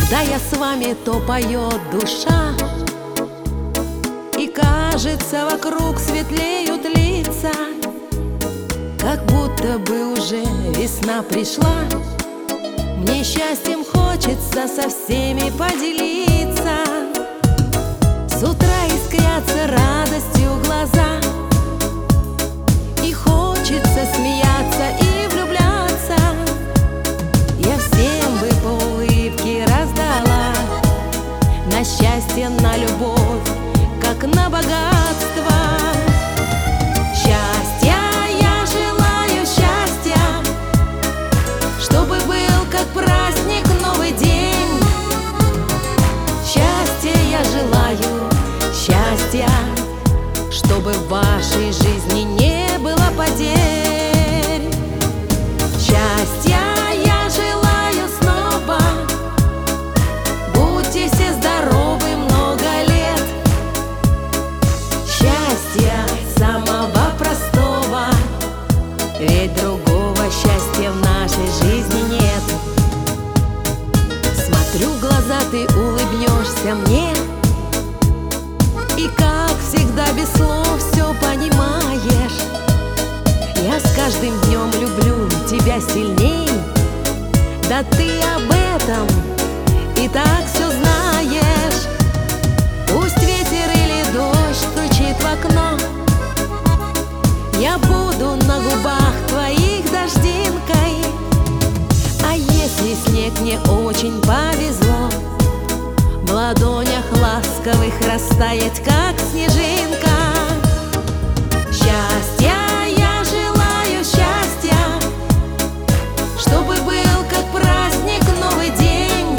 Когда я с вами, то поет душа, и кажется, вокруг светлеют лица, как будто бы уже весна пришла. Мне счастьем хочется со всеми поделиться. С утра искрятся радостью глаза, и хочется смеяться и влюбляться. Я всем бы по улыбке раздала на счастье, на любовь, как на богатство. Счастья я желаю, счастья, чтобы был как праздник новый день. Счастья я желаю, счастья, чтобы в вашей жизни не было потерь. Счастья я желаю снова, будьте все здоровы много лет. Счастья самого простого, ведь другого счастья в нашей жизни нет. Смотрю в глаза, ты улыбнешься мне, и как всегда без слов все понимаешь. Я с каждым днем люблю тебя сильней, да ты об этом и так все знаешь. Пусть ветер или дождь стучит в окно, я буду на губах твоих дождинкой. А если снег, мне очень повезло в ладонях ласковых растаять, как снежинка. Счастья я желаю, счастья, чтобы был как праздник новый день.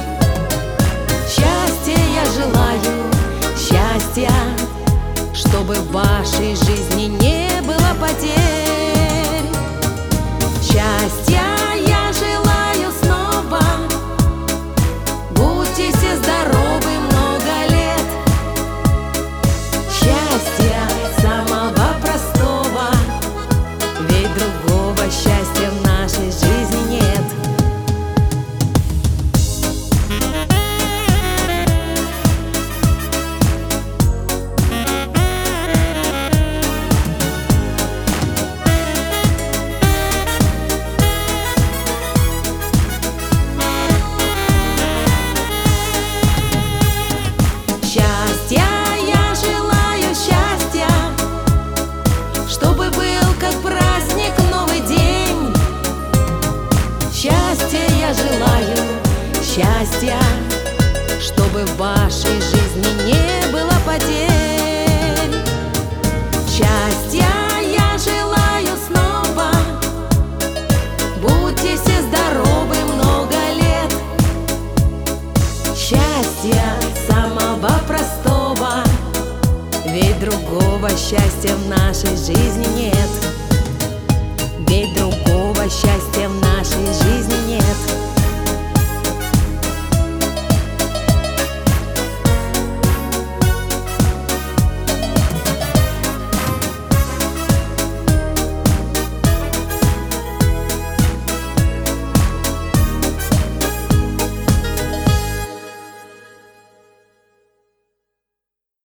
Счастья я желаю, счастья, чтобы в вашей жизни не было потерь. Счастья я желаю снова, будьте все здоровы много лет. Счастья самого простого, ведь другого счастья в нашей жизни нет. Счастья я желаю, счастья, чтобы был как праздник новый день. Счастья я желаю, счастья, чтобы в вашей жизни не было потерь. Счастья я желаю снова, будьте все здоровы много лет. Счастья самого простого, ведь другого счастья в нашей жизни нет.